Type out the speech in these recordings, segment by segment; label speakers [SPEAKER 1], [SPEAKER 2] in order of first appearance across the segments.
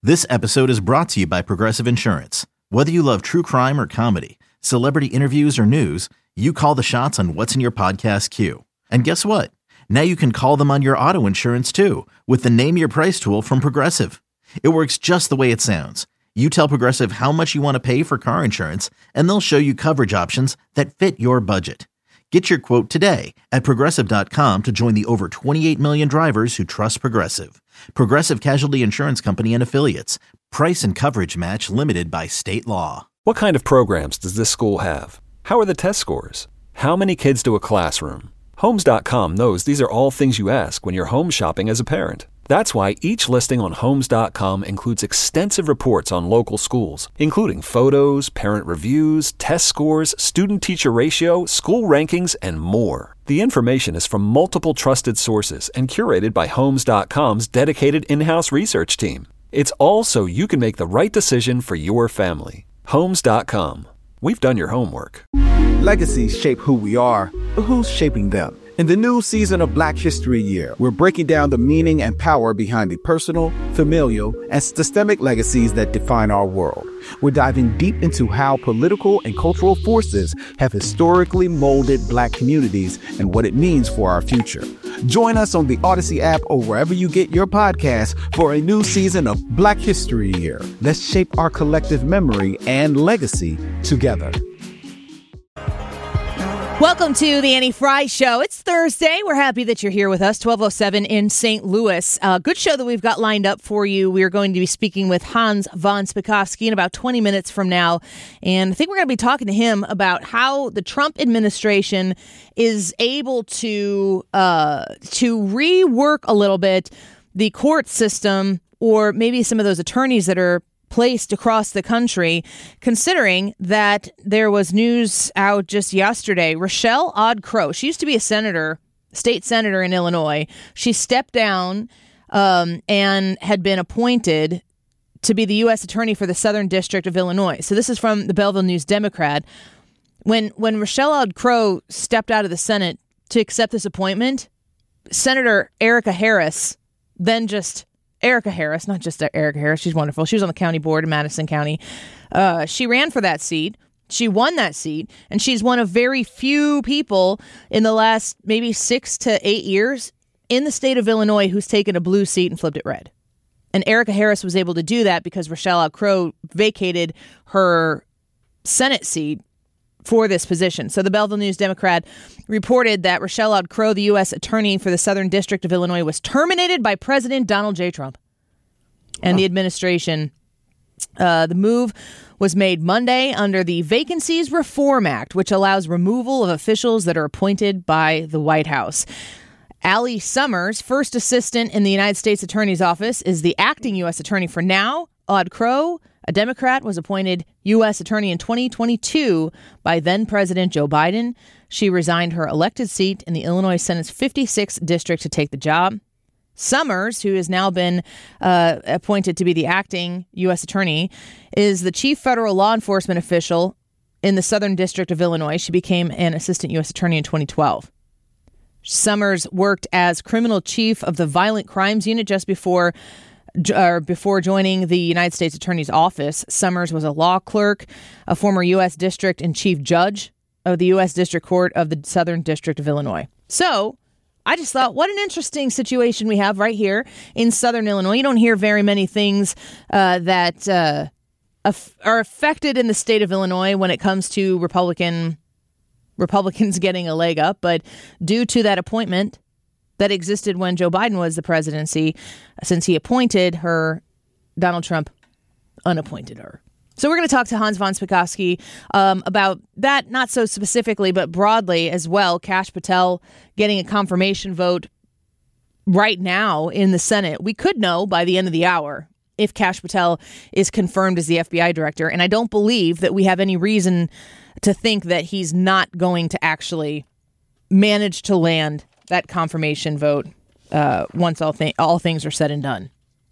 [SPEAKER 1] This episode is brought to you by Progressive Insurance. Whether you love true crime or comedy, celebrity interviews or news, you call the shots on what's in your podcast queue. And guess what? Now you can call them on your auto insurance too with the Name Your Price tool from Progressive. It works just the way it sounds. You tell Progressive how much you want to pay for car insurance, and they'll show you coverage options that fit your budget. Get your quote today at Progressive.com to join the over 28 million drivers who trust Progressive. Progressive Casualty Insurance Company and Affiliates. Price and coverage match limited by state law.
[SPEAKER 2] What kind of programs does this school have? How are the test scores? How many kids to a classroom? Homes.com knows these are all things you ask when you're home shopping as a parent. That's why each listing on Homes.com includes extensive reports on local schools, including photos, parent reviews, test scores, student-teacher ratio, school rankings, and more. The information is from multiple trusted sources and curated by Homes.com's dedicated in-house research team. It's all so you can make the right decision for your family. Homes.com. We've done your homework.
[SPEAKER 3] Legacies shape who we are, but who's shaping them? In the new season of Black History Year, we're breaking down the meaning and power behind the personal, familial, and systemic legacies that define our world. We're diving deep into how political and cultural forces have historically molded Black communities and what it means for our future. Join us on the Odyssey app or wherever you get your podcasts for a new season of Black History Year. Let's shape our collective memory and legacy together.
[SPEAKER 4] Welcome to the Annie Fry Show. It's Thursday. We're happy that you're here with us, 12:07 in St. Louis. Good show that we've got lined up for you. We're going to be speaking with Hans von Spakovsky in about 20 minutes from now. And I think we're going to be talking to him about how the Trump administration is able to rework a little bit the court system, or maybe some of those attorneys that are placed across the country, considering that there was news out just yesterday. Rochelle Aude Crowe, she used to be a state senator in Illinois. She stepped down and had been appointed to be the U.S. Attorney for the Southern District of Illinois. So this is from the Belleville News-Democrat. When Rochelle Aude Crowe stepped out of the Senate to accept this appointment, Senator Erica Harris, Erica Harris, not just Erica Harris, she's wonderful. She was on the county board in Madison County. She ran for that seat. She won that seat. And she's one of very few people in the last maybe 6 to 8 years in the state of Illinois who's taken a blue seat and flipped it red. And Erica Harris was able to do that because Rochelle Aude Crowe vacated her Senate seat for this position. So the Belleville News-Democrat reported that Rochelle Aude Crowe, the U.S. Attorney for the Southern District of Illinois, was terminated by President Donald J. Trump and the administration. The move was made Monday under the Vacancies Reform Act, which allows removal of officials that are appointed by the White House. Allie Summers, first assistant in the United States Attorney's Office, is the acting U.S. Attorney for now. Aude Crowe, a Democrat, was appointed U.S. Attorney in 2022 by then-President Joe Biden. She resigned her elected seat in the Illinois Senate's 56th district to take the job. Summers, who has now been appointed to be the acting U.S. Attorney, is the chief federal law enforcement official in the Southern District of Illinois. She became an assistant U.S. Attorney in 2012. Summers worked as criminal chief of the Violent Crimes Unit just before joining the United States Attorney's Office. Summers was a law clerk, a former U.S. District and Chief Judge of the U.S. District Court of the Southern District of Illinois. So I just thought, what an interesting situation we have right here in Southern Illinois. You don't hear very many things that are affected in the state of Illinois when it comes to Republicans getting a leg up. But due to that appointment that existed when Joe Biden was the presidency, since he appointed her, Donald Trump unappointed her. So we're going to talk to Hans von Spakovsky about that, not so specifically, but broadly as well. Kash Patel getting a confirmation vote right now in the Senate. We could know by the end of the hour if Kash Patel is confirmed as the FBI director. And I don't believe that we have any reason to think that he's not going to actually manage to land that confirmation vote once all things are said and done.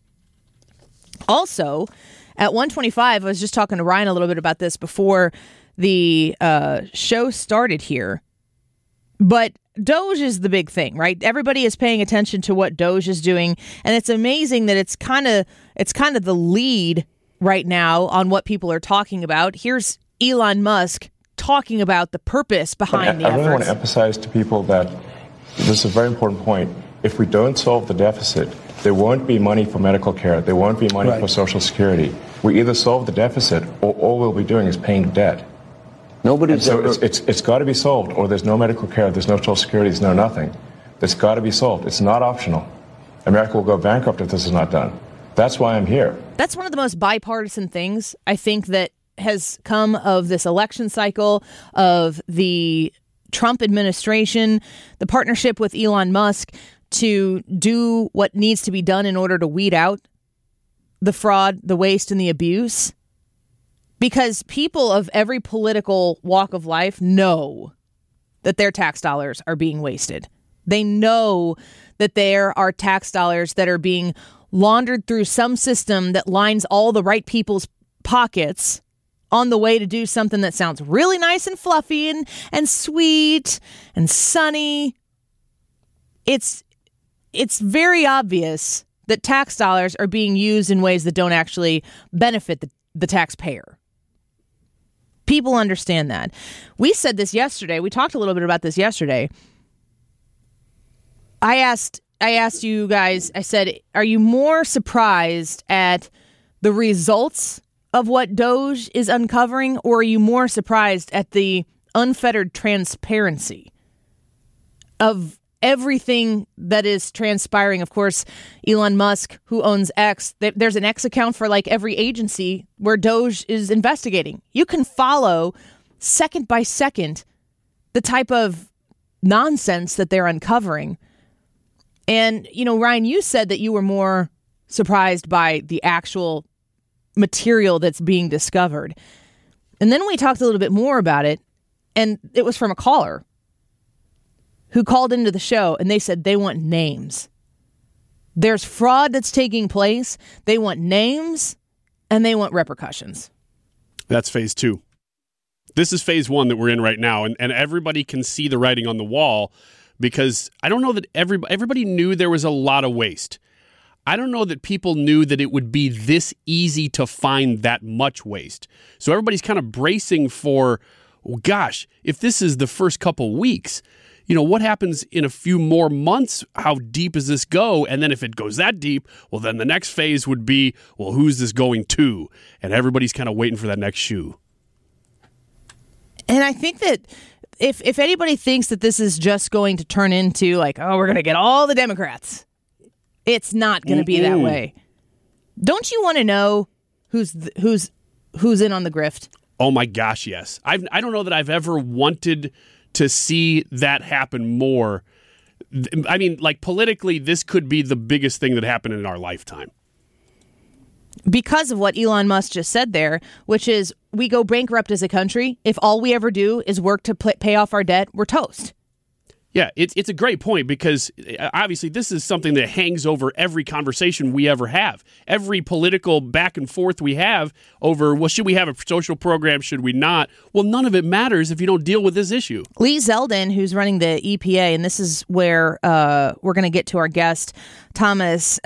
[SPEAKER 4] Also, at 1:25, I was just talking to Ryan a little bit about this before the show started here. But Doge is the big thing, right? Everybody is paying attention to what Doge is doing, and it's amazing that it's kind of the lead right now on what people are talking about. Here's Elon Musk talking about the purpose behind the efforts.
[SPEAKER 5] I really want to emphasize to people that this is a very important point. If we don't solve the deficit, there won't be money for medical care. There won't be money for Social Security. We either solve the deficit, or all we'll be doing is paying debt. It's got to be solved, or there's no medical care, there's no Social Security, there's no nothing. It's got to be solved. It's not optional. America will go bankrupt if this is not done. That's why I'm here.
[SPEAKER 4] That's one of the most bipartisan things, I think, that has come of this election cycle, of the Trump administration, the partnership with Elon Musk to do what needs to be done in order to weed out the fraud, the waste, and the abuse. Because people of every political walk of life know that their tax dollars are being wasted. They know that there are tax dollars that are being laundered through some system that lines all the right people's pockets on the way to do something that sounds really nice and fluffy and sweet and sunny. It's very obvious that tax dollars are being used in ways that don't actually benefit the taxpayer. People understand that. We said this yesterday. We talked a little bit about this yesterday. I asked you guys, I said, are you more surprised at the results of what Doge is uncovering, or are you more surprised at the unfettered transparency of everything that is transpiring? Of course, Elon Musk, who owns X, there's an X account for like every agency where Doge is investigating. You can follow second by second the type of nonsense that they're uncovering. And, you know, Ryan, you said that you were more surprised by the actual material that's being discovered. And then we talked a little bit more about it, and it was from a caller who called into the show, and they said they want names. There's fraud that's taking place. They want names, and they want repercussions.
[SPEAKER 6] That's phase 2. This is phase 1 that we're in right now, and everybody can see the writing on the wall, because I don't know that everybody knew there was a lot of waste. I don't know that people knew that it would be this easy to find that much waste. So everybody's kind of bracing for, oh gosh, if this is the first couple weeks, you know, what happens in a few more months? How deep does this go? And then if it goes that deep, well, then the next phase would be, well, who's this going to? And everybody's kind of waiting for that next shoe.
[SPEAKER 4] And I think that if anybody thinks that this is just going to turn into like, oh, we're going to get all the Democrats, it's not going to be that way. Don't you want to know who's in on the grift?
[SPEAKER 6] Oh my gosh, yes. I don't know that I've ever wanted to see that happen more. I mean, like politically, this could be the biggest thing that happened in our lifetime.
[SPEAKER 4] Because of what Elon Musk just said there, which is we go bankrupt as a country. If all we ever do is work to pay off our debt, we're toast.
[SPEAKER 6] Yeah, it's a great point, because obviously this is something that hangs over every conversation we ever have. Every political back and forth we have over, well, should we have a social program? Should we not? Well, none of it matters if you don't deal with this issue.
[SPEAKER 4] Lee Zeldin, who's running the EPA, and this is where we're going to get to our guest, Thomas.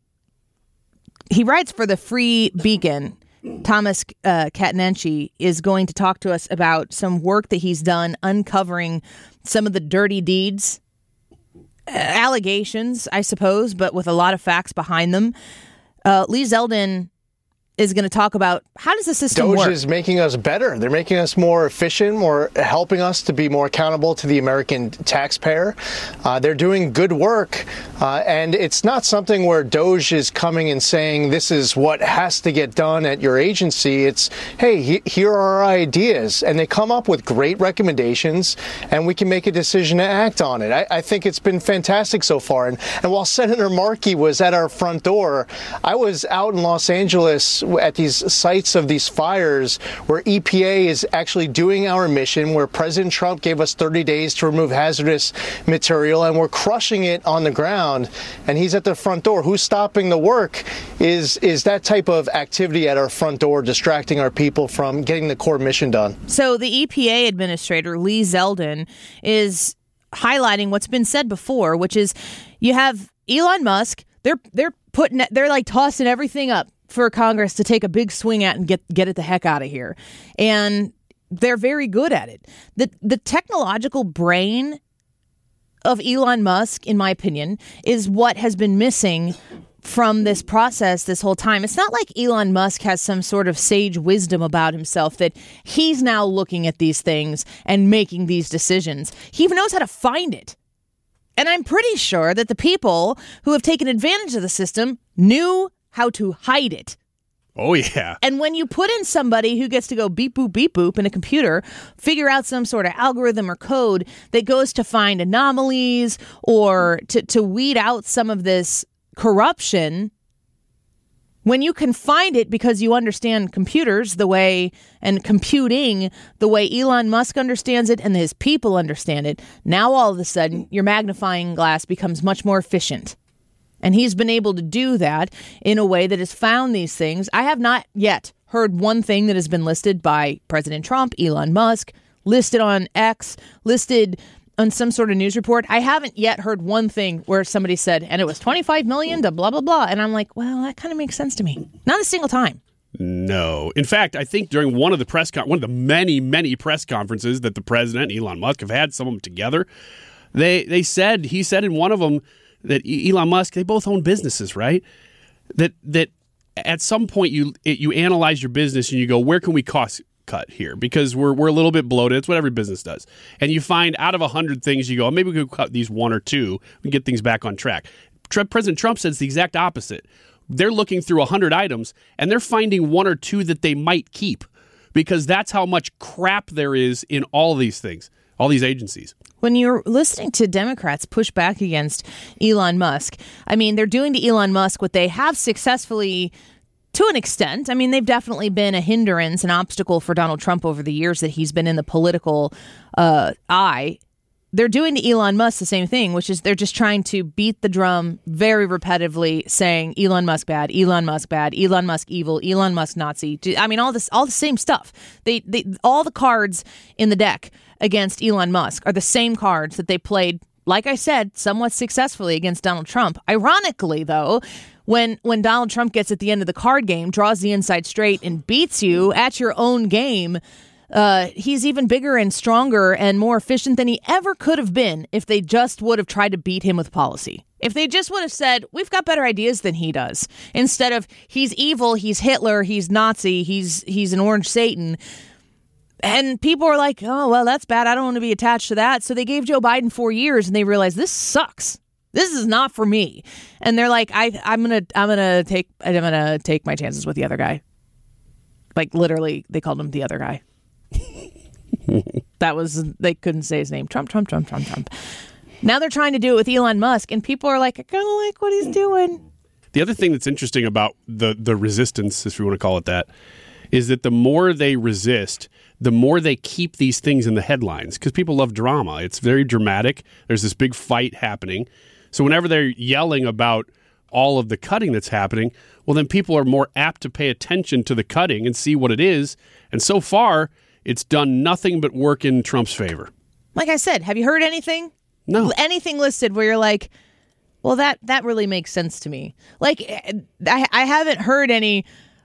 [SPEAKER 4] He writes for the Free Beacon. Thomas Catenacci is going to talk to us about some work that he's done uncovering some of the dirty deeds, allegations, I suppose, but with a lot of facts behind them. Lee Zeldin is going to talk about how does the system work.
[SPEAKER 7] Doge is making us better. They're making us more efficient, more helping us to be more accountable to the American taxpayer. They're doing good work, and it's not something where Doge is coming and saying this is what has to get done at your agency. It's, hey, here are our ideas, and they come up with great recommendations, and we can make a decision to act on it. I think it's been fantastic so far. And while Senator Markey was at our front door, I was out in Los Angeles at these sites of these fires where EPA is actually doing our mission, where President Trump gave us 30 days to remove hazardous material, and we're crushing it on the ground, and he's at the front door. Who's stopping the work is that type of activity at our front door, distracting our people from getting the core mission done.
[SPEAKER 4] So the EPA administrator, Lee Zeldin, is highlighting what's been said before, which is you have Elon Musk. They're like tossing everything up for Congress to take a big swing at and get it the heck out of here. And they're very good at it. The technological brain of Elon Musk, in my opinion, is what has been missing from this process this whole time. It's not like Elon Musk has some sort of sage wisdom about himself that he's now looking at these things and making these decisions. He even knows how to find it. And I'm pretty sure that the people who have taken advantage of the system knew how to hide it.
[SPEAKER 6] Oh, yeah.
[SPEAKER 4] And when you put in somebody who gets to go beep, boop in a computer, figure out some sort of algorithm or code that goes to find anomalies or to weed out some of this corruption, when you can find it because you understand computers the way and computing the way Elon Musk understands it and his people understand it, now all of a sudden your magnifying glass becomes much more efficient. And he's been able to do that in a way that has found these things. I have not yet heard one thing that has been listed by President Trump, Elon Musk, listed on X, listed on some sort of news report. I haven't yet heard one thing where somebody said, and it was $25 million to blah, blah, blah. And I'm like, well, that kind of makes sense to me. Not a single time.
[SPEAKER 6] No. In fact, I think during one of the many, many press conferences that the president and Elon Musk have had, some of them together, he said in one of them that Elon Musk, they both own businesses, right? That at some point you analyze your business and you go, where can we cost cut here? Because we're a little bit bloated. It's what every business does. And you find out of 100 things, you go, maybe we could cut these one or two and get things back on track. President Trump says the exact opposite. They're looking through 100 items and they're finding one or two that they might keep because that's how much crap there is in all these things, all these agencies.
[SPEAKER 4] When you're listening to Democrats push back against Elon Musk, I mean, they're doing to Elon Musk what they have successfully to an extent. I mean, they've definitely been a hindrance, an obstacle for Donald Trump over the years that he's been in the political eye. They're doing to Elon Musk the same thing, which is they're just trying to beat the drum very repetitively, saying Elon Musk bad, Elon Musk bad, Elon Musk evil, Elon Musk Nazi. I mean, all the same stuff. They all the cards in the deck against Elon Musk are the same cards that they played, like I said, somewhat successfully against Donald Trump. Ironically, though, when Donald Trump gets at the end of the card game, draws the inside straight, and beats you at your own game, he's even bigger and stronger and more efficient than he ever could have been if they just would have tried to beat him with policy. If they just would have said, we've got better ideas than he does, instead of he's evil, he's Hitler, he's Nazi, he's an orange Satan. And people are like, oh, well, that's bad. I don't want to be attached to that. So they gave Joe Biden 4 years and they realized this sucks. This is not for me. And they're like, I'm gonna take my chances with the other guy. Like literally, they called him the other guy. They couldn't say his name. Trump. Now they're trying to do it with Elon Musk, and people are like, I kind of like what he's doing.
[SPEAKER 6] The other thing that's interesting about the resistance, if you want to call it that, is that the more they resist, the more they keep these things in the headlines because people love drama. It's very dramatic. There's this big fight happening. So whenever they're yelling about all of the cutting that's happening, well, then people are more apt to pay attention to the cutting and see what it is. And so far, it's done nothing but work in Trump's favor.
[SPEAKER 4] Like I said, have you heard anything?
[SPEAKER 6] No.
[SPEAKER 4] Anything listed where you're like, well, that really makes sense to me. Like, I haven't heard any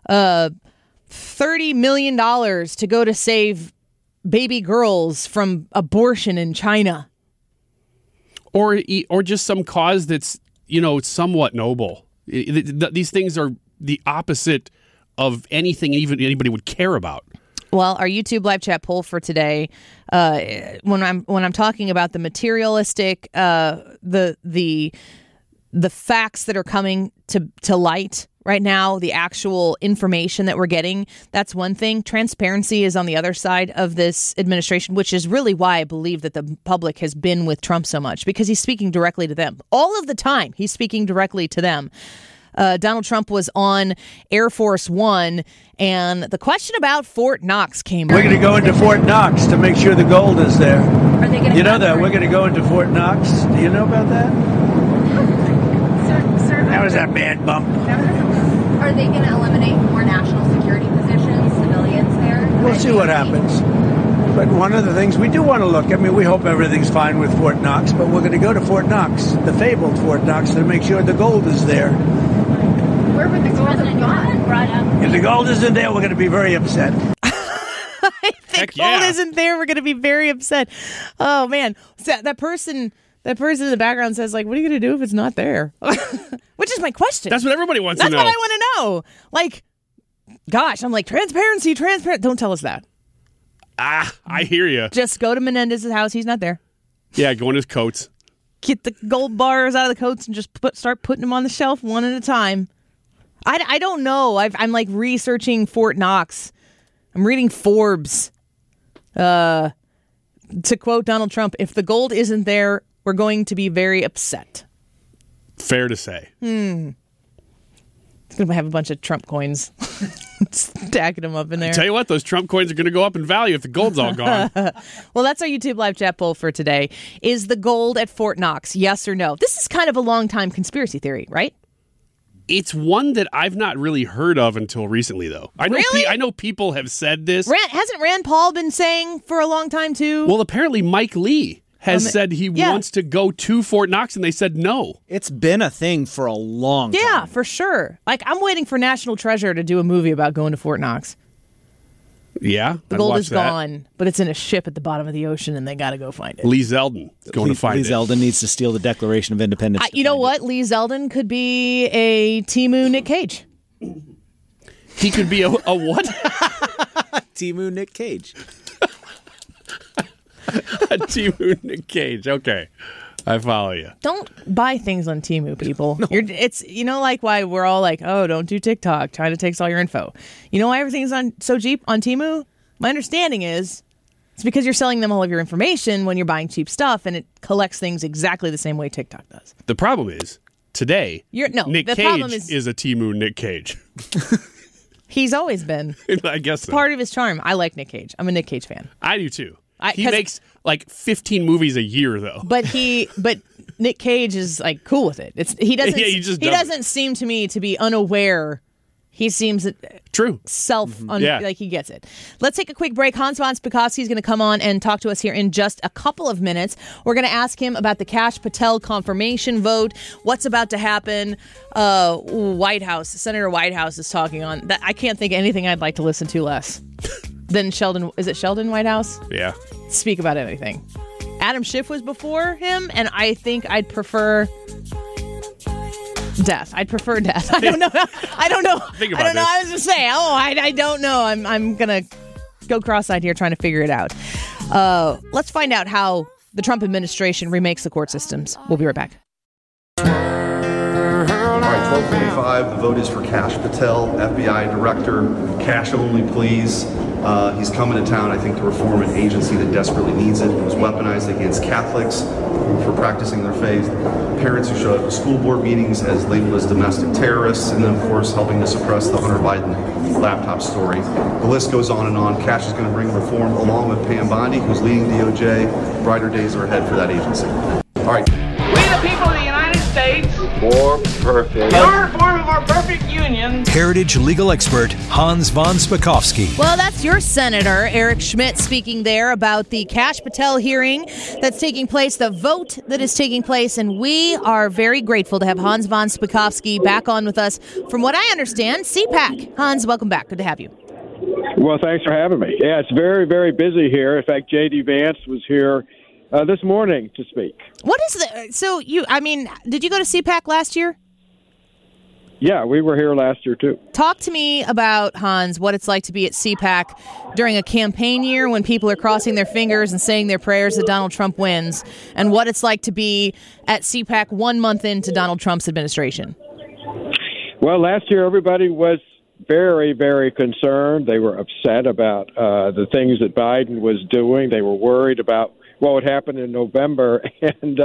[SPEAKER 4] $30 million to go to save baby girls from abortion in China.
[SPEAKER 6] Or just some cause that's, somewhat noble. These things are the opposite of anything even anybody would care about.
[SPEAKER 4] Well, our YouTube live chat poll for today, when I'm talking about the materialistic, the facts that are coming to light right now, the actual information that we're getting, that's one thing. Transparency is on the other side of this administration, which is really why I believe that the public has been with Trump so much, because he's speaking directly to them. All of the time, he's speaking directly to them. Donald Trump was on Air Force One, and the question about Fort Knox came up.
[SPEAKER 8] We're going to go into Fort Knox to make sure the gold is there. Are they going to that? We're going to go into Fort Knox. Do you know about that? Sir, that was a bad bump.
[SPEAKER 9] Are they going to eliminate more national security positions, civilians there?
[SPEAKER 8] We'll see what happens. But one of the things we do want to look, I mean, we hope everything's fine with Fort Knox, but we're going to go to Fort Knox, the fabled Fort Knox, to make sure the gold is there.
[SPEAKER 9] Where would the gold have gone?
[SPEAKER 8] If the gold isn't there, we're going to be very upset.
[SPEAKER 4] If the gold isn't there, we're going to be very upset. Oh, man. So that person in the background says, like, what are you going to do if it's not there? Which is my question.
[SPEAKER 6] That's what everybody wants to know.
[SPEAKER 4] That's what I want to know. Like, gosh, I'm like, transparency. Don't tell us that.
[SPEAKER 6] I hear you.
[SPEAKER 4] Just go to Menendez's house. He's not there.
[SPEAKER 6] Yeah, go in his coats.
[SPEAKER 4] Get the gold bars out of the coats and just start putting them on the shelf one at a time. I don't know. I'm like researching Fort Knox. I'm reading Forbes. To quote Donald Trump, if the gold isn't there, we're going to be very upset.
[SPEAKER 6] Fair to say.
[SPEAKER 4] It's going to have a bunch of Trump coins. Stacking them up in there.
[SPEAKER 6] I tell you what, those Trump coins are going to go up in value if the gold's all gone.
[SPEAKER 4] Well, that's our YouTube live chat poll for today. Is the gold at Fort Knox? Yes or no? This is kind of a long-time conspiracy theory, right?
[SPEAKER 6] It's one that I've not really heard of until recently, though. I know people have said this.
[SPEAKER 4] Hasn't Rand Paul been saying for a long time, too?
[SPEAKER 6] Well, apparently Mike Lee has said he wants to go to Fort Knox, and they said no.
[SPEAKER 10] It's been a thing for a long time.
[SPEAKER 4] Yeah, for sure. Like, I'm waiting for National Treasure to do a movie about going to Fort Knox.
[SPEAKER 6] Yeah,
[SPEAKER 4] the gold is gone, but it's in a ship at the bottom of the ocean, and they got to go find it.
[SPEAKER 6] Lee Zeldin is going to find it.
[SPEAKER 10] Lee Zeldin needs to steal the Declaration of Independence.
[SPEAKER 4] You know what? Lee Zeldin could be a Temu Nick Cage.
[SPEAKER 6] He could be a what?
[SPEAKER 10] Temu Nick Cage.
[SPEAKER 6] A Temu Nick Cage. Okay. I follow you.
[SPEAKER 4] Don't buy things on Temu, people. No. It's like why we're all like, oh, don't do TikTok. China takes all your info. You know why everything's so cheap on Temu? My understanding is it's because you're selling them all of your information when you're buying cheap stuff, and it collects things exactly the same way TikTok does.
[SPEAKER 6] The problem is today, Nick Cage is a Temu Nick Cage.
[SPEAKER 4] He's always been.
[SPEAKER 6] I guess so.
[SPEAKER 4] Part of his charm. I like Nick Cage. I'm a Nick Cage fan.
[SPEAKER 6] I do too. He makes like 15 movies a year, though.
[SPEAKER 4] But Nick Cage is like cool with it. He doesn't seem to me to be unaware. He seems
[SPEAKER 6] true
[SPEAKER 4] like he gets it. Let's take a quick break. Hans von Spakovsky is going to come on and talk to us here in just a couple of minutes. We're going to ask him about the Kash Patel confirmation vote. What's about to happen? Senator Whitehouse is talking on that. I can't think of anything I'd like to listen to less than Sheldon. Is it Sheldon Whitehouse?
[SPEAKER 6] Yeah.
[SPEAKER 4] Speak about anything. Adam Schiff was before him, and I think I'd prefer death. I don't know. I don't know.
[SPEAKER 6] Think about this.
[SPEAKER 4] I was just saying. I don't know. I'm gonna go cross-eyed here trying to figure it out. Let's find out how the Trump administration remakes the court systems. We'll be right back.
[SPEAKER 11] All right, 12:45. The vote is for Kash Patel, FBI director. Cash only, please. He's coming to town, I think, to reform an agency that desperately needs it. It was weaponized against Catholics for practicing their faith, parents who showed up to school board meetings as labeled as domestic terrorists, and then, of course, helping to suppress the Hunter Biden laptop story. The list goes on and on. Cash is going to bring reform along with Pam Bondi, who's leading DOJ. Brighter days are ahead for that agency. All right.
[SPEAKER 12] We the people of the United States.
[SPEAKER 13] More perfect.
[SPEAKER 12] Your form of our perfect union.
[SPEAKER 14] Heritage legal expert Hans von Spakovsky.
[SPEAKER 4] Well, that's your Senator Eric Schmidt speaking there about the Kash Patel hearing that's taking place, the vote that is taking place, and we are very grateful to have Hans von Spakovsky back on with us. From what I understand, CPAC. Hans, welcome back. Good to have you.
[SPEAKER 15] Well, thanks for having me. Yeah, it's very, very busy here. In fact, J.D. Vance was here this morning to speak.
[SPEAKER 4] What is did you go to CPAC last year?
[SPEAKER 15] Yeah, we were here last year, too.
[SPEAKER 4] Talk to me about, Hans, what it's like to be at CPAC during a campaign year when people are crossing their fingers and saying their prayers that Donald Trump wins, and what it's like to be at CPAC 1 month into Donald Trump's administration.
[SPEAKER 15] Well, last year everybody was very, very concerned. They were upset about the things that Biden was doing. They were worried about what would happen in November. And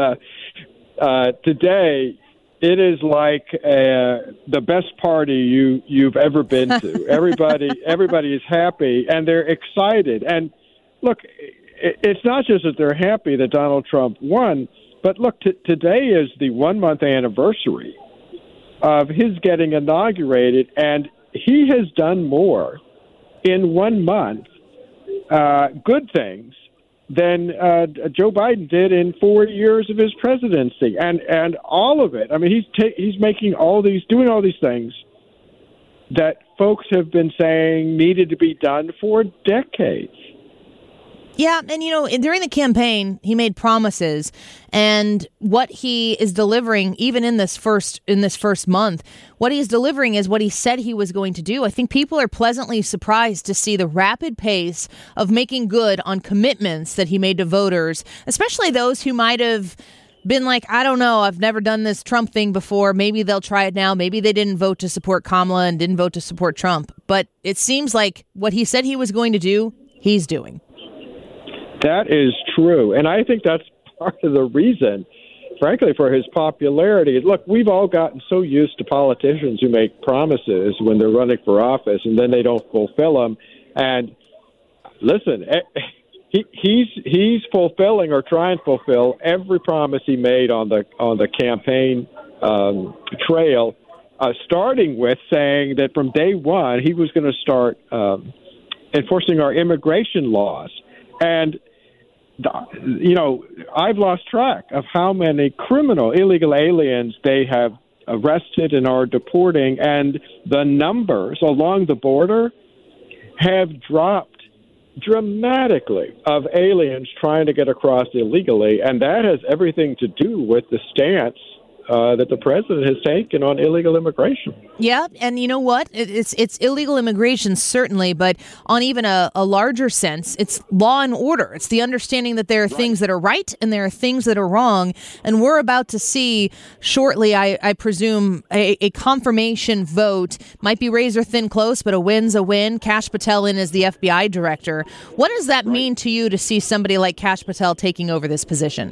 [SPEAKER 15] today, it is like the best party you've ever been to. Everybody is happy, and they're excited. And look, it's not just that they're happy that Donald Trump won, but look, today is the 1 month anniversary of his getting inaugurated, and he has done more in 1 month good things than Joe Biden did in 4 years of his presidency, and all of it. I mean, he's making doing all these things that folks have been saying needed to be done for decades.
[SPEAKER 4] Yeah, and during the campaign, he made promises, and what he is delivering, even in this first month, what he is delivering is what he said he was going to do. I think people are pleasantly surprised to see the rapid pace of making good on commitments that he made to voters, especially those who might have been like, I don't know, I've never done this Trump thing before. Maybe they'll try it now. Maybe they didn't vote to support Kamala and didn't vote to support Trump. But it seems like what he said he was going to do, he's doing.
[SPEAKER 15] That is true. And I think that's part of the reason, frankly, for his popularity. Look, we've all gotten so used to politicians who make promises when they're running for office and then they don't fulfill them. And listen, he's fulfilling or trying to fulfill every promise he made on the campaign trail, starting with saying that from day one he was going to start enforcing our immigration laws. And I've lost track of how many illegal aliens they have arrested and are deporting, and the numbers along the border have dropped dramatically of aliens trying to get across illegally, and that has everything to do with the stance that the president has taken on illegal immigration.
[SPEAKER 4] Yeah, and you know what? It's illegal immigration, certainly, but on even a larger sense, it's law and order. It's the understanding that there are things that are right and there are things that are wrong, and we're about to see shortly, I presume, a confirmation vote. Might be razor-thin close, but a win's a win. Kash Patel in as the FBI director. What does that mean to you to see somebody like Kash Patel taking over this position?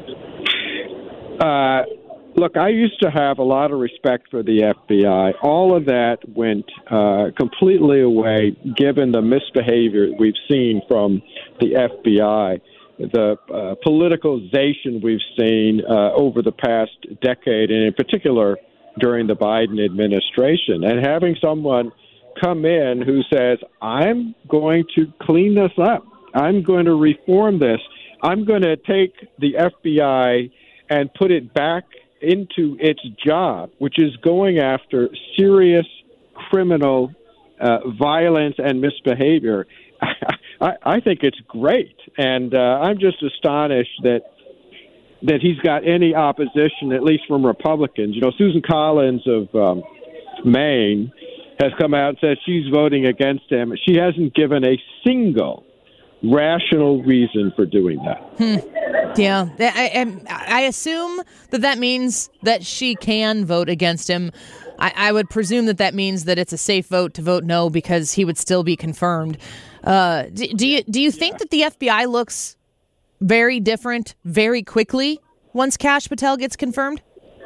[SPEAKER 15] Look, I used to have a lot of respect for the FBI. All of that went completely away given the misbehavior we've seen from the FBI, the politicalization we've seen over the past decade, and in particular during the Biden administration. And having someone come in who says, I'm going to clean this up. I'm going to reform this. I'm going to take the FBI and put it back into its job, which is going after serious criminal violence and misbehavior. I think it's great, and I'm just astonished that he's got any opposition, at least from Republicans. Susan Collins of Maine has come out and said she's voting against him. She hasn't given a single rational reason for doing that.
[SPEAKER 4] Yeah, I assume that means that she can vote against him. I would presume that means that it's a safe vote to vote no because he would still be confirmed. Do you think that the FBI looks very different very quickly once Kash Patel gets confirmed?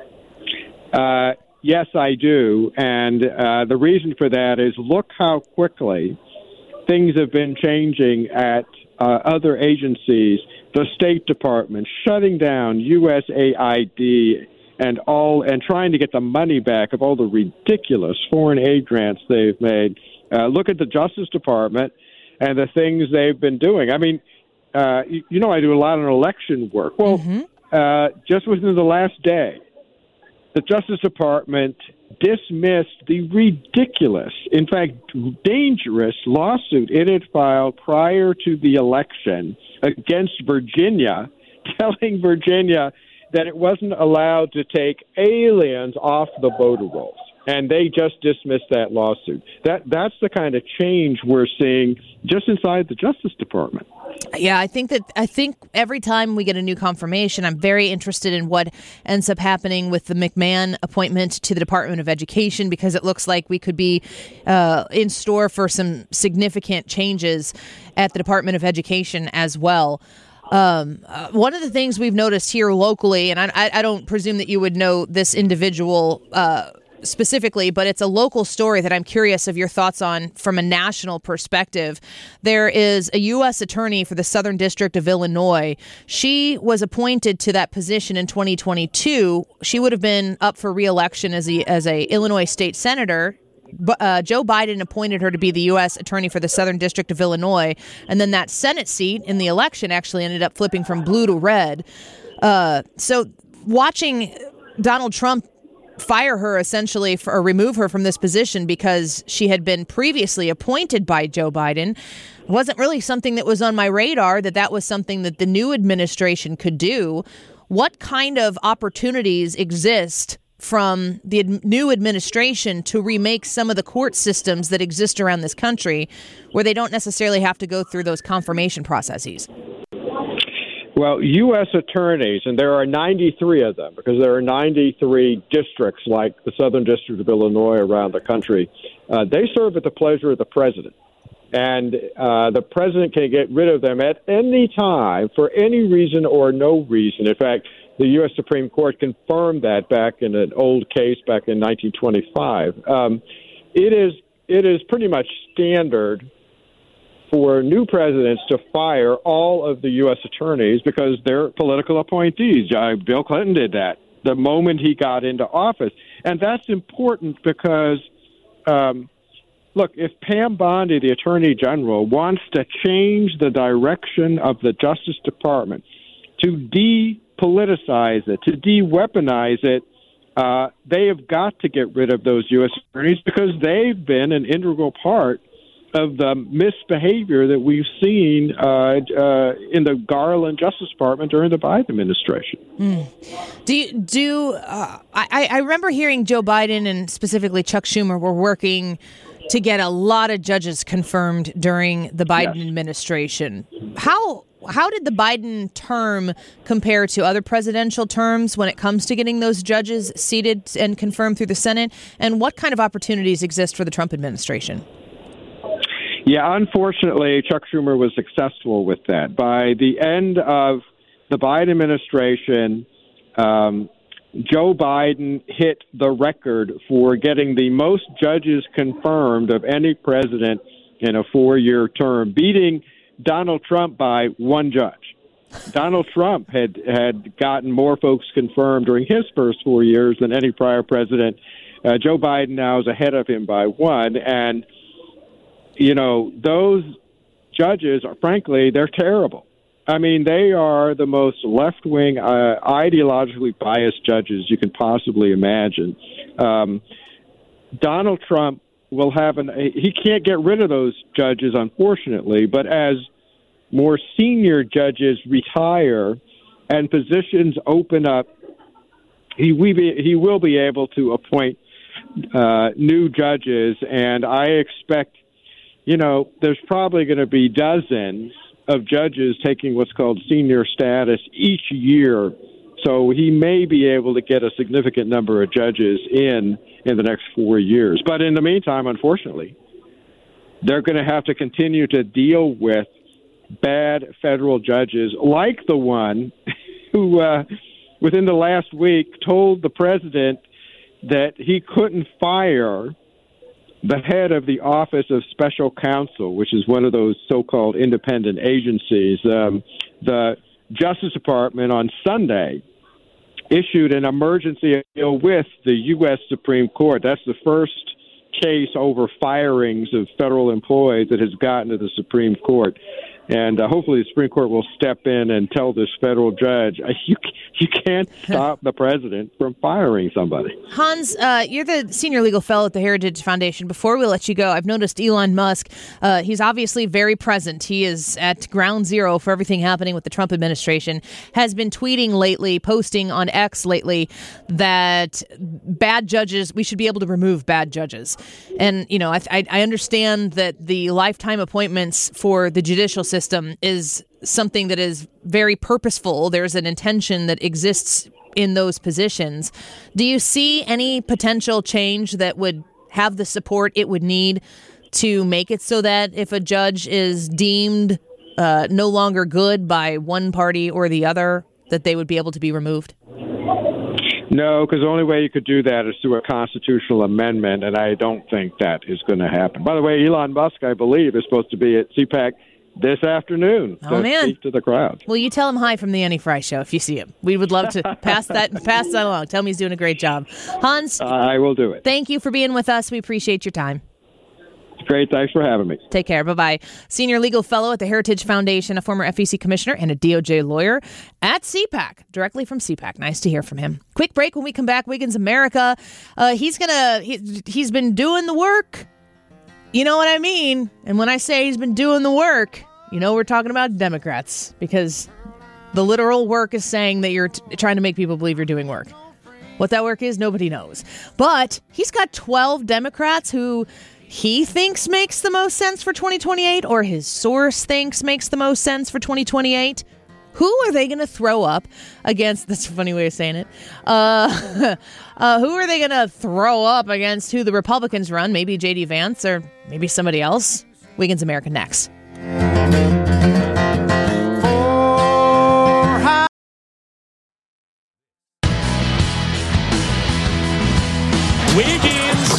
[SPEAKER 15] Yes, I do. And the reason for that is look how quickly things have been changing at other agencies, the State Department shutting down USAID and trying to get the money back of all the ridiculous foreign aid grants they've made. Look at the Justice Department and the things they've been doing. I mean, I do a lot of election work. Well, just within the last day, the Justice Department dismissed the ridiculous, in fact, dangerous lawsuit it had filed prior to the election against Virginia, telling Virginia that it wasn't allowed to take aliens off the voter rolls. And they just dismissed that lawsuit. That's the kind of change we're seeing just inside the Justice Department.
[SPEAKER 4] Yeah, I think every time we get a new confirmation, I'm very interested in what ends up happening with the McMahon appointment to the Department of Education, because it looks like we could be in store for some significant changes at the Department of Education as well. One of the things we've noticed here locally, and I don't presume that you would know this individual specifically, but it's a local story that I'm curious of your thoughts on from a national perspective. There is a U.S. attorney for the Southern District of Illinois. She was appointed to that position in 2022. She would have been up for re-election as a Illinois state senator Joe Biden appointed her to be the U.S. Attorney for the Southern District of Illinois, and then that Senate seat in the election actually ended up flipping from blue to red. So watching Donald Trump fire her essentially or remove her from this position because she had been previously appointed by Joe Biden wasn't really something that was on my radar, that was something that the new administration could do. What kind of opportunities exist from the new administration to remake some of the court systems that exist around this country where they don't necessarily have to go through those confirmation processes?
[SPEAKER 15] Well, U.S. attorneys, and there are 93 of them, because there are 93 districts like the Southern District of Illinois around the country, they serve at the pleasure of the president. And the president can get rid of them at any time for any reason or no reason. In fact, the U.S. Supreme Court confirmed that back in an old case back in 1925. It is pretty much standard for new presidents to fire all of the U.S. attorneys because they're political appointees. Bill Clinton did that the moment he got into office. And that's important because, look, if Pam Bondi, the Attorney General, wants to change the direction of the Justice Department, to depoliticize it, to de-weaponize it, they have got to get rid of those U.S. attorneys because they've been an integral part of the misbehavior that we've seen in the Garland Justice Department during the Biden administration.
[SPEAKER 4] I remember hearing Joe Biden and specifically Chuck Schumer were working to get a lot of judges confirmed during the Biden administration. How did the Biden term compare to other presidential terms when it comes to getting those judges seated and confirmed through the Senate? And what kind of opportunities exist for the Trump administration?
[SPEAKER 15] Yeah, unfortunately, Chuck Schumer was successful with that. By the end of the Biden administration, Joe Biden hit the record for getting the most judges confirmed of any president in a 4-year term, beating Donald Trump by one judge. Donald Trump had gotten more folks confirmed during his first 4 years than any prior president. Joe Biden now is ahead of him by one, and you know, those judges are, frankly, they're terrible. I mean, they are the most left-wing, ideologically biased judges you can possibly imagine. Donald Trump will have he can't get rid of those judges, unfortunately, but as more senior judges retire and positions open up, he will be able to appoint new judges, and I expect, you know, there's probably going to be dozens of judges taking what's called senior status each year. So he may be able to get a significant number of judges in the next 4 years. But in the meantime, unfortunately, they're going to have to continue to deal with bad federal judges like the one who, within the last week, told the president that he couldn't fire the head of the Office of Special Counsel, which is one of those so-called independent agencies. The Justice Department on Sunday issued an emergency appeal with the U.S. Supreme Court. That's the first case over firings of federal employees that has gotten to the Supreme Court. And hopefully the Supreme Court will step in and tell this federal judge, you can't stop the president from firing somebody.
[SPEAKER 4] Hans, you're the senior legal fellow at the Heritage Foundation. Before we let you go, I've noticed Elon Musk, he's obviously very present. He is at ground zero for everything happening with the Trump administration, has been tweeting lately, posting on X lately, that bad judges, we should be able to remove bad judges. And, you know, I understand that the lifetime appointments for the judicial system is something that is very purposeful. There's an intention that exists in those positions. Do you see any potential change that would have the support it would need to make it so that if a judge is deemed no longer good by one party or the other, that they would be able to be removed?
[SPEAKER 15] No, because the only way you could do that is through a constitutional amendment, and I don't think that is going to happen. By the way, Elon Musk, I believe, is supposed to be at CPAC this afternoon
[SPEAKER 4] Oh,
[SPEAKER 15] to
[SPEAKER 4] man.
[SPEAKER 15] speak to the crowd.
[SPEAKER 4] Well, you tell him hi from the Annie Fry Show if you see him. We would love to pass that along. Tell him he's doing a great job. Hans,
[SPEAKER 15] I will do it.
[SPEAKER 4] thank you for being with us. We appreciate your time.
[SPEAKER 15] Great. Thanks for having me.
[SPEAKER 4] Take care. Bye-bye. Senior legal fellow at the Heritage Foundation, a former FEC commissioner and a DOJ lawyer at CPAC, directly from CPAC. Nice to hear from him. Quick break. When we come back, Wiggins America. He's been doing the work. You know what I mean? And when I say he's been doing the work, we're talking about Democrats, because the literal work is saying that you're trying to make people believe you're doing work. What that work is, nobody knows. But he's got 12 Democrats who he thinks makes the most sense for 2028, or his source thinks makes the most sense for 2028. Who are they going to throw up against? That's a funny way of saying it. Who are they going to throw up against who the Republicans run? Maybe J.D. Vance or maybe somebody else. Wiggins America next.
[SPEAKER 6] Wiggins!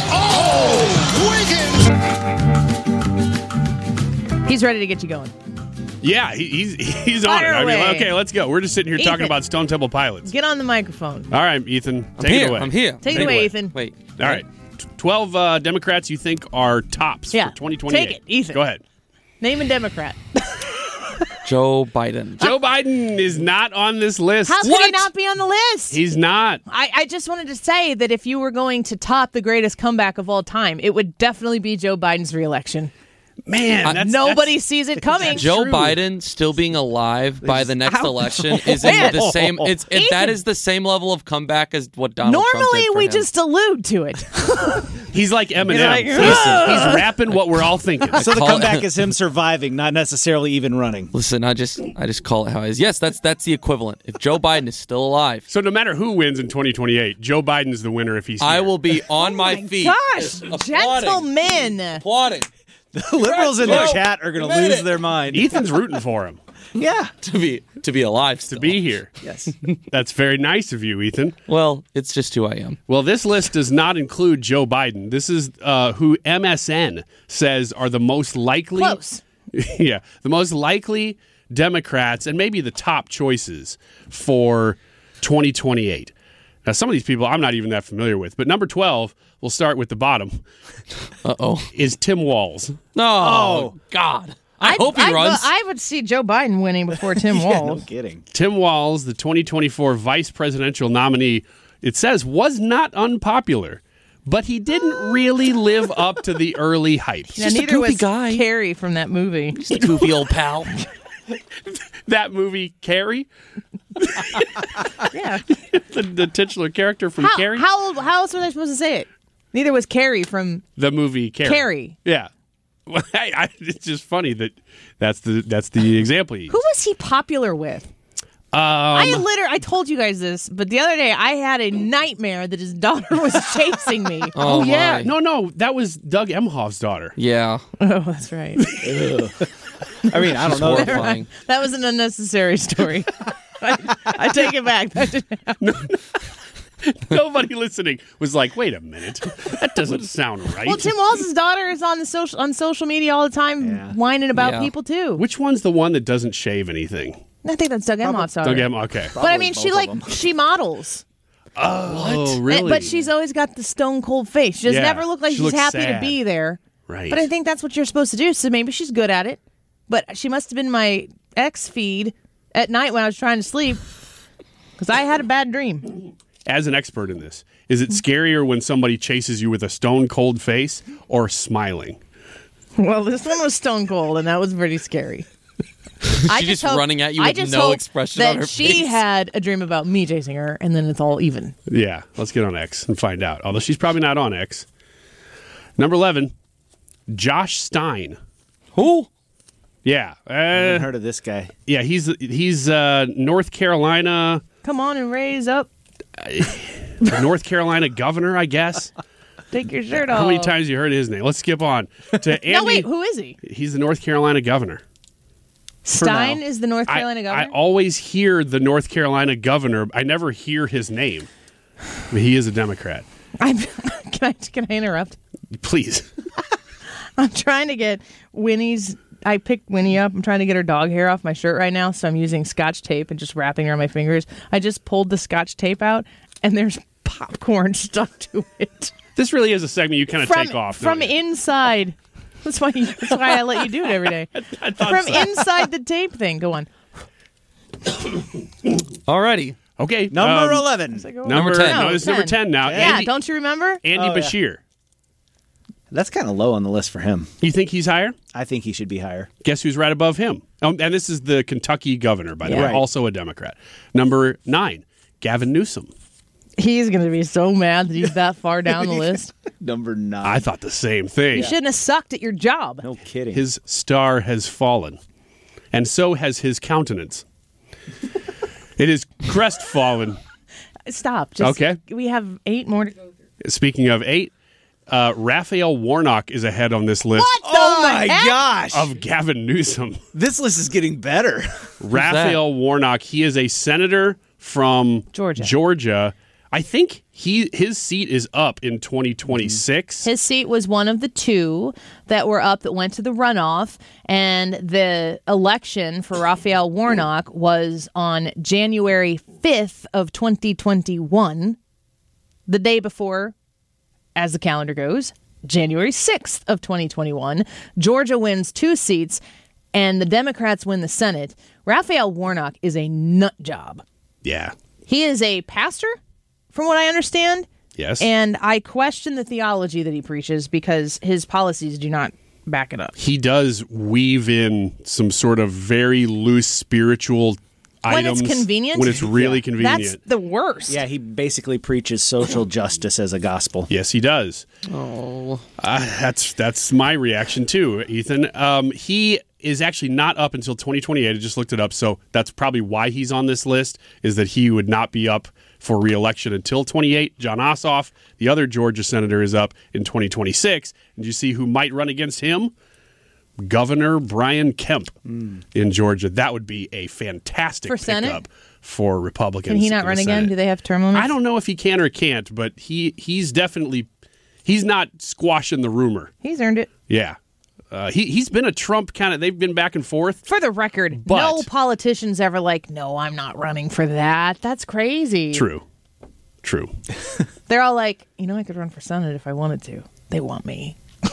[SPEAKER 4] He's ready to get you going.
[SPEAKER 6] Yeah, he's on it.
[SPEAKER 4] Fire
[SPEAKER 6] I mean,
[SPEAKER 4] away.
[SPEAKER 6] okay, let's go. We're just sitting here talking
[SPEAKER 4] Ethan.
[SPEAKER 6] about Stone Temple Pilots.
[SPEAKER 4] Get on the microphone.
[SPEAKER 6] All right, Ethan, take it away.
[SPEAKER 16] I'm here.
[SPEAKER 4] Take it away, Ethan.
[SPEAKER 16] Wait.
[SPEAKER 6] All right. 12 Democrats you think are tops
[SPEAKER 4] Yeah.
[SPEAKER 6] for 2028.
[SPEAKER 4] Take it, Ethan.
[SPEAKER 6] Go ahead.
[SPEAKER 4] Name a Democrat.
[SPEAKER 16] Joe Biden.
[SPEAKER 6] Joe Biden is not on this list.
[SPEAKER 4] How could he not be on the list?
[SPEAKER 6] He's not.
[SPEAKER 4] I just wanted to say that if you were going to top the greatest comeback of all time, it would definitely be Joe Biden's reelection.
[SPEAKER 6] Man,
[SPEAKER 4] nobody sees it coming.
[SPEAKER 16] Joe Biden still being alive by the next election is in the same. That is the same level of comeback as what Donald Trump
[SPEAKER 4] Normally,
[SPEAKER 16] did for
[SPEAKER 4] we
[SPEAKER 16] him.
[SPEAKER 4] just allude to it.
[SPEAKER 6] He's like Eminem.
[SPEAKER 4] You're like,
[SPEAKER 6] He's rapping what we're all thinking.
[SPEAKER 10] So the comeback is him surviving, not necessarily even running.
[SPEAKER 16] Listen, I just call it how it is. Yes, that's the equivalent. If Joe Biden is still alive,
[SPEAKER 6] So no matter who wins in 2028, Joe Biden's the winner if he's here.
[SPEAKER 16] I will be on my feet.
[SPEAKER 4] Gosh,
[SPEAKER 16] applauding.
[SPEAKER 4] gentlemen.
[SPEAKER 16] Applauding.
[SPEAKER 10] The liberals in the chat are going to lose their mind.
[SPEAKER 6] Ethan's rooting for him.
[SPEAKER 10] Yeah.
[SPEAKER 16] To be alive still.
[SPEAKER 6] To be here.
[SPEAKER 10] Yes.
[SPEAKER 6] That's very nice of you, Ethan.
[SPEAKER 16] Well, it's just who I am.
[SPEAKER 6] Well, this list does not include Joe Biden. This is who MSN says are the most likely.
[SPEAKER 4] Close.
[SPEAKER 6] Yeah, the most likely Democrats and maybe the top choices for 2028. Now, some of these people I'm not even that familiar with, but number 12, we'll start with the bottom. Is Tim Walz.
[SPEAKER 16] Oh, God. I hope he runs.
[SPEAKER 4] I would see Joe Biden winning before Tim Walz.
[SPEAKER 10] No kidding.
[SPEAKER 6] Tim Walz, the 2024 vice presidential nominee, it says was not unpopular, but he didn't really live up to the early hype.
[SPEAKER 4] Now, neither was Carrie from that movie.
[SPEAKER 16] Just a goofy old pal.
[SPEAKER 6] That movie, Carrie?
[SPEAKER 4] Yeah.
[SPEAKER 6] the titular character from Carrie?
[SPEAKER 4] How else were they supposed to say it? Neither was Carrie from
[SPEAKER 6] The movie Carrie.
[SPEAKER 4] Carrie.
[SPEAKER 6] Yeah. Well, it's just funny that's the example you use.
[SPEAKER 4] Who was he popular with? I told you guys this, but the other day I had a nightmare that his daughter was chasing me.
[SPEAKER 16] Oh,
[SPEAKER 6] yeah.
[SPEAKER 16] my.
[SPEAKER 6] No, that was Doug Emhoff's daughter.
[SPEAKER 16] Yeah.
[SPEAKER 4] Oh, that's right.
[SPEAKER 10] I mean, I don't know.
[SPEAKER 16] Horrifying.
[SPEAKER 4] That was an unnecessary story. I take it back. That didn't happen.
[SPEAKER 6] Nobody listening was like, wait a minute. That doesn't sound right.
[SPEAKER 4] Well, Tim Walz's daughter is on social media all the time whining about people too.
[SPEAKER 6] Which one's the one that doesn't shave anything?
[SPEAKER 4] I think that's Doug Emhoff's daughter.
[SPEAKER 6] Doug Emhoff, okay.
[SPEAKER 4] But I mean, she models.
[SPEAKER 6] Oh, really?
[SPEAKER 4] But she's always got the stone cold face. She doesn't ever look like she's
[SPEAKER 6] looks
[SPEAKER 4] happy
[SPEAKER 6] sad.
[SPEAKER 4] to be there.
[SPEAKER 6] Right.
[SPEAKER 4] But I think that's what you're supposed to do. So maybe she's good at it. But she must have been my ex feed at night when I was trying to sleep because I had a bad dream.
[SPEAKER 6] As an expert in this, is it scarier when somebody chases you with a stone cold face or smiling?
[SPEAKER 4] Well, this one was stone cold, and that was pretty scary.
[SPEAKER 16] She's just running at you with no expression on her face.
[SPEAKER 4] She had a dream about me chasing her, and then it's all even.
[SPEAKER 6] Yeah, let's get on X and find out. Although she's probably not on X. Number 11, Josh Stein.
[SPEAKER 16] Who?
[SPEAKER 6] Yeah.
[SPEAKER 10] I haven't heard of this guy.
[SPEAKER 6] Yeah, he's North Carolina.
[SPEAKER 4] Come on and raise up.
[SPEAKER 6] North Carolina governor, I guess.
[SPEAKER 4] Take your shirt off.
[SPEAKER 6] How many times you heard his name? Let's skip on to Andy.
[SPEAKER 4] No, wait, who is he?
[SPEAKER 6] He's the North Carolina governor.
[SPEAKER 4] Stein is the North Carolina governor?
[SPEAKER 6] I always hear the North Carolina governor. I never hear his name. But he is a Democrat.
[SPEAKER 4] Can I interrupt?
[SPEAKER 6] Please.
[SPEAKER 4] I'm trying to get Winnie's I picked Winnie up. I'm trying to get her dog hair off my shirt right now, so I'm using Scotch tape and just wrapping around my fingers. I just pulled the Scotch tape out, and there's popcorn stuck to it.
[SPEAKER 6] This really is a segment you kind of take off.
[SPEAKER 4] From inside. That's why I let you do it every day.
[SPEAKER 6] I thought
[SPEAKER 4] From
[SPEAKER 6] so.
[SPEAKER 4] inside the tape thing. Go on.
[SPEAKER 16] Alrighty.
[SPEAKER 6] Okay.
[SPEAKER 10] Number 11.
[SPEAKER 6] Number
[SPEAKER 16] 10.
[SPEAKER 6] No, this is number 10 now.
[SPEAKER 4] Yeah,
[SPEAKER 6] Andy,
[SPEAKER 4] don't you remember?
[SPEAKER 6] Andy Bashir.
[SPEAKER 10] That's kind of low on the list for him.
[SPEAKER 6] You think he's higher?
[SPEAKER 10] I think he should be higher.
[SPEAKER 6] Guess who's right above him? And this is the Kentucky governor, by the way,
[SPEAKER 10] Right.
[SPEAKER 6] also a Democrat. Number 9, Gavin Newsom.
[SPEAKER 4] He's going to be so mad that he's that far down the list.
[SPEAKER 10] Number 9.
[SPEAKER 6] I thought the same thing.
[SPEAKER 4] You shouldn't have sucked at your job.
[SPEAKER 10] No kidding.
[SPEAKER 6] His star has fallen, and so has his countenance. It is crestfallen.
[SPEAKER 4] Stop. Just,
[SPEAKER 6] Okay.
[SPEAKER 4] We have 8 more to go through.
[SPEAKER 6] Speaking of 8, Raphael Warnock is ahead on this list.
[SPEAKER 4] What the
[SPEAKER 10] Oh my
[SPEAKER 4] heck?
[SPEAKER 10] gosh.
[SPEAKER 6] Of Gavin Newsom.
[SPEAKER 10] This list is getting better.
[SPEAKER 6] Raphael Warnock, he is a senator from Georgia. I think his seat is up in 2026.
[SPEAKER 4] His seat was one of the 2 that were up that went to the runoff, and the election for Raphael Warnock was on January 5th of 2021, the day before, as the calendar goes, January 6th of 2021. Georgia wins 2 seats, and the Democrats win the Senate. Raphael Warnock is a nut job.
[SPEAKER 6] Yeah.
[SPEAKER 4] He is a pastor, from what I understand.
[SPEAKER 6] Yes.
[SPEAKER 4] And I question the theology that he preaches because his policies do not back it up.
[SPEAKER 6] He does weave in some sort of very loose spiritual items.
[SPEAKER 4] When it's convenient?
[SPEAKER 6] When it's really convenient.
[SPEAKER 4] That's the worst.
[SPEAKER 10] Yeah, he basically preaches social justice as a gospel.
[SPEAKER 6] Yes, he does.
[SPEAKER 16] Oh.
[SPEAKER 6] That's my reaction too, Ethan. He is actually not up until 2028. I just looked it up, so that's probably why he's on this list, is that he would not be up for re-election until 28. John Ossoff, the other Georgia senator, is up in 2026. And you see who might run against him? Governor Brian Kemp in Georgia. That would be a fantastic
[SPEAKER 4] For Senate?
[SPEAKER 6] pickup for Republicans.
[SPEAKER 4] Can he not
[SPEAKER 6] in the
[SPEAKER 4] run again?
[SPEAKER 6] Senate.
[SPEAKER 4] Do they have term limits?
[SPEAKER 6] I don't know if he can or can't, but he's definitely he's not squashing the rumor.
[SPEAKER 4] He's earned it.
[SPEAKER 6] Yeah. He's been a Trump kind of, they've been back and forth.
[SPEAKER 4] For the record, no politician's ever like, no, I'm not running for that. That's crazy.
[SPEAKER 6] True.
[SPEAKER 4] They're all like, I could run for Senate if I wanted to. They want me.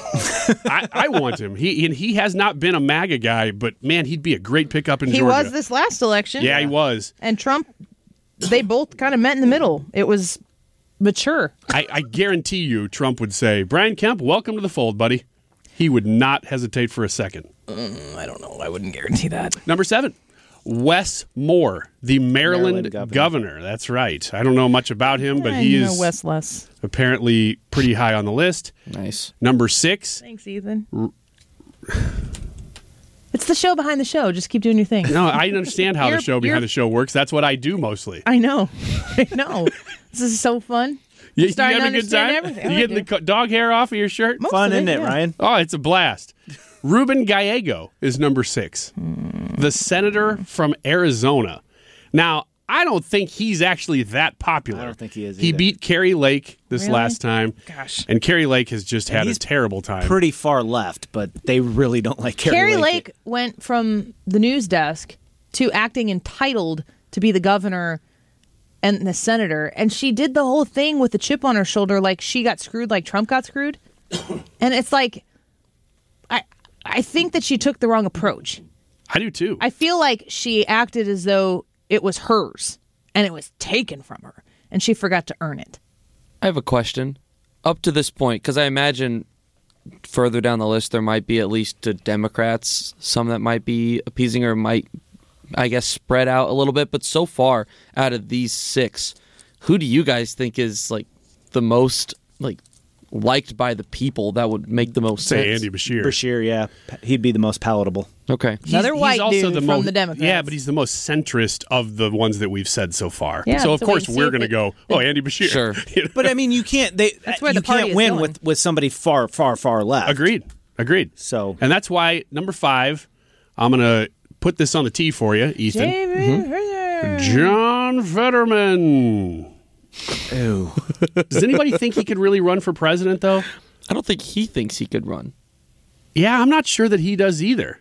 [SPEAKER 6] I want him. He has not been a MAGA guy, but man, he'd be a great pickup in Georgia.
[SPEAKER 4] He was this last election.
[SPEAKER 6] Yeah, he was.
[SPEAKER 4] And Trump, they both kind of met in the middle. It was mature.
[SPEAKER 6] I guarantee you Trump would say, Brian Kemp, welcome to the fold, buddy. He would not hesitate for a second.
[SPEAKER 4] I don't know. I wouldn't guarantee that.
[SPEAKER 6] Number 7, Wes Moore, the Maryland governor. That's right. I don't know much about him, but he is
[SPEAKER 4] Wes less.
[SPEAKER 6] apparently pretty high on the list.
[SPEAKER 16] Nice.
[SPEAKER 6] Number 6.
[SPEAKER 4] Thanks, Ethan. It's the show behind the show. Just keep doing your thing.
[SPEAKER 6] No, I understand how the show behind the show works. That's what I do mostly.
[SPEAKER 4] I know. I know. This is so fun.
[SPEAKER 6] You
[SPEAKER 4] Starting
[SPEAKER 6] having
[SPEAKER 4] to
[SPEAKER 6] a good time?
[SPEAKER 4] understand everything.
[SPEAKER 6] You getting the dog hair off of your shirt?
[SPEAKER 4] Most
[SPEAKER 10] Fun,
[SPEAKER 4] of
[SPEAKER 10] isn't it,
[SPEAKER 4] yeah.
[SPEAKER 10] Ryan?
[SPEAKER 6] Oh, it's a blast. Ruben Gallego is number 6, the senator from Arizona. Now, I don't think he's actually that popular.
[SPEAKER 10] I don't think he is
[SPEAKER 6] He
[SPEAKER 10] either.
[SPEAKER 6] beat Kerry Lake this
[SPEAKER 4] Really?
[SPEAKER 6] last time.
[SPEAKER 4] Gosh.
[SPEAKER 6] And Kerry Lake has just had a
[SPEAKER 10] he's
[SPEAKER 6] terrible time.
[SPEAKER 10] Pretty far left, but they really don't like
[SPEAKER 4] Carrie Lake went from the news desk to acting entitled to be the governor and the senator. And she did the whole thing with the chip on her shoulder like she got screwed like Trump got screwed. And it's like, I think that she took the wrong approach.
[SPEAKER 6] I do too.
[SPEAKER 4] I feel like she acted as though it was hers and it was taken from her and she forgot to earn it.
[SPEAKER 16] I have a question. Up to this point, because I imagine further down the list there might be at least Democrats, some that might be appeasing or might, I guess, spread out a little bit. But so far, out of these 6, who do you guys think is like the most liked by the people that would make the most
[SPEAKER 6] Say
[SPEAKER 16] sense?
[SPEAKER 6] Andy Bashir.
[SPEAKER 10] Bashir, yeah. He'd be the most palatable.
[SPEAKER 16] Okay.
[SPEAKER 4] Another white dude from the Democrats.
[SPEAKER 6] Yeah, but he's the most centrist of the ones that we've said so far.
[SPEAKER 4] Yeah,
[SPEAKER 6] so, of
[SPEAKER 4] so
[SPEAKER 6] course,
[SPEAKER 4] we see
[SPEAKER 6] we're
[SPEAKER 4] if
[SPEAKER 6] going to go, Andy Bashir.
[SPEAKER 16] Sure.
[SPEAKER 6] You know?
[SPEAKER 10] But I mean, you can't.
[SPEAKER 4] That's where
[SPEAKER 10] you
[SPEAKER 4] the party
[SPEAKER 10] can't
[SPEAKER 4] is
[SPEAKER 10] win
[SPEAKER 4] going.
[SPEAKER 10] with somebody far left.
[SPEAKER 6] Agreed.
[SPEAKER 10] So,
[SPEAKER 6] and that's why number 5, I'm going to put this on the tee for you, Ethan. John Fetterman.
[SPEAKER 10] Ew.
[SPEAKER 6] Does anybody think he could really run for president, though?
[SPEAKER 16] I don't think he thinks he could run.
[SPEAKER 6] Yeah, I'm not sure that he does either.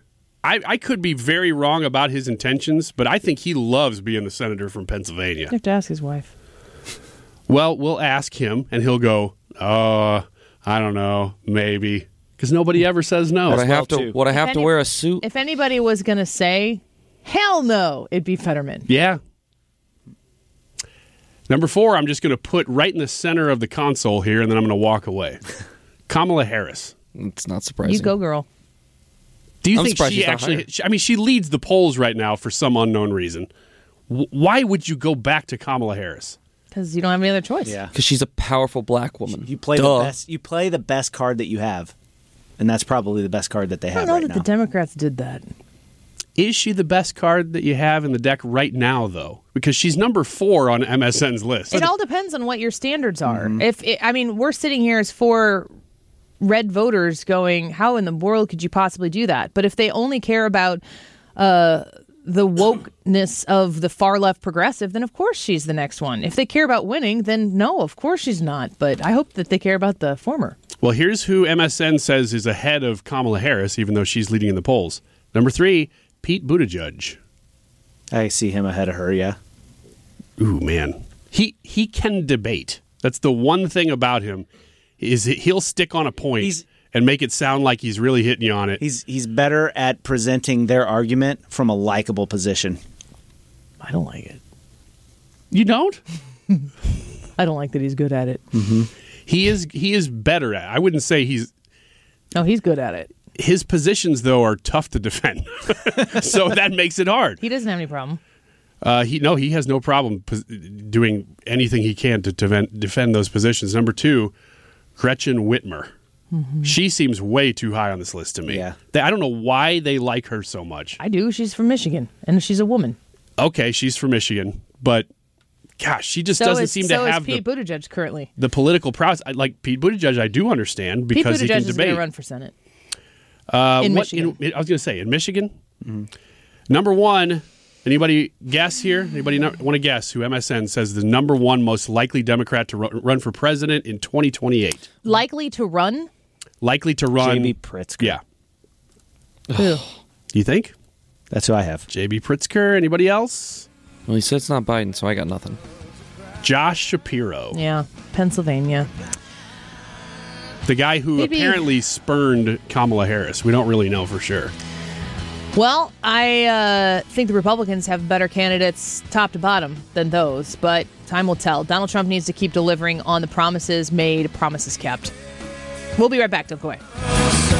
[SPEAKER 6] I could be very wrong about his intentions, but I think he loves being the senator from Pennsylvania.
[SPEAKER 4] You have to ask his wife.
[SPEAKER 6] Well, we'll ask him, and he'll go, I don't know, maybe. Because nobody ever says no.
[SPEAKER 16] Would I have to wear a suit?
[SPEAKER 4] If anybody was going to say, hell no, it'd be Fetterman.
[SPEAKER 6] Yeah. Number 4, I'm just going to put right in the center of the console here, and then I'm going to walk away. Kamala Harris.
[SPEAKER 16] It's not surprising.
[SPEAKER 4] You go, girl.
[SPEAKER 6] Do you think she actually... she leads the polls right now for some unknown reason. Why would you go back to Kamala Harris?
[SPEAKER 4] Because you don't have any other choice.
[SPEAKER 10] Yeah.
[SPEAKER 16] Because she's a powerful black woman.
[SPEAKER 10] You play the best. You play the best card that you have, and that's probably the best card that they have right now.
[SPEAKER 4] I don't know that the Democrats did that.
[SPEAKER 6] Is she the best card that you have in the deck right now, though? Because she's number 4 on MSN's list.
[SPEAKER 4] It all depends on what your standards are. We're sitting here as 4 red voters going, how in the world could you possibly do that? But if they only care about the wokeness of the far left progressive, then of course she's the next one. If they care about winning, then no, of course she's not. But I hope that they care about the former.
[SPEAKER 6] Well, here's who MSN says is ahead of Kamala Harris, even though she's leading in the polls. Number 3, Pete Buttigieg.
[SPEAKER 10] I see him ahead of her, yeah.
[SPEAKER 6] Ooh, man. He can debate. That's the one thing about him, is he'll stick on a point and make it sound like he's really hitting you on it.
[SPEAKER 10] He's better at presenting their argument from a likable position.
[SPEAKER 4] I don't like it.
[SPEAKER 6] You don't?
[SPEAKER 4] I don't like that he's good at it.
[SPEAKER 6] Mm-hmm. He is better at it. I wouldn't say he's...
[SPEAKER 4] No, he's good at it.
[SPEAKER 6] His positions, though, are tough to defend. So that makes it hard.
[SPEAKER 4] He doesn't have any problem.
[SPEAKER 6] He has no problem doing anything he can to defend those positions. Number 2, Gretchen Whitmer. Mm-hmm. She seems way too high on this list to me.
[SPEAKER 10] Yeah.
[SPEAKER 6] I don't know why they like her so much.
[SPEAKER 4] I do. She's from Michigan, and she's a woman.
[SPEAKER 6] Okay, she's from Michigan, but gosh, she just doesn't seem to have
[SPEAKER 4] Pete Buttigieg currently.
[SPEAKER 6] The political prowess. Like Pete Buttigieg, I do understand because he can debate.
[SPEAKER 4] Pete Buttigieg is going to run for Senate.
[SPEAKER 6] Michigan. I was going to say, in Michigan? Mm-hmm. Number 1, anybody guess here? Anybody want to guess who MSN says the number 1 most likely Democrat to run for president in 2028?
[SPEAKER 4] Likely to run?
[SPEAKER 6] Likely to run.
[SPEAKER 10] J.B. Pritzker.
[SPEAKER 6] Yeah. You think?
[SPEAKER 10] That's who I have.
[SPEAKER 6] J.B. Pritzker. Anybody else?
[SPEAKER 16] Well, he said it's not Biden, so I got nothing.
[SPEAKER 6] Josh Shapiro.
[SPEAKER 4] Yeah, Pennsylvania.
[SPEAKER 6] The guy who apparently spurned Kamala Harris. We don't really know for sure.
[SPEAKER 4] Well, I think the Republicans have better candidates top to bottom than those, but time will tell. Donald Trump needs to keep delivering on the promises made, promises kept. We'll be right back. Don't go away.